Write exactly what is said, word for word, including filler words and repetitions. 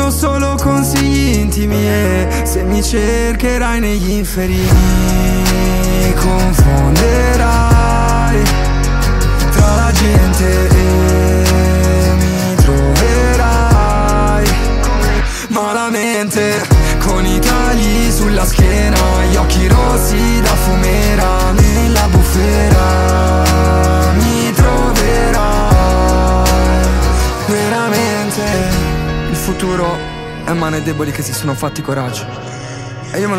sono solo consigli intimi e se mi cercherai negli inferi mi confonderai tra la gente e mi troverai malamente con i tagli sulla schiena, gli occhi rossi da fumera, nella bufera mi troverai veramente. Il futuro è mano ai deboli che si sono fatti coraggio e io me lo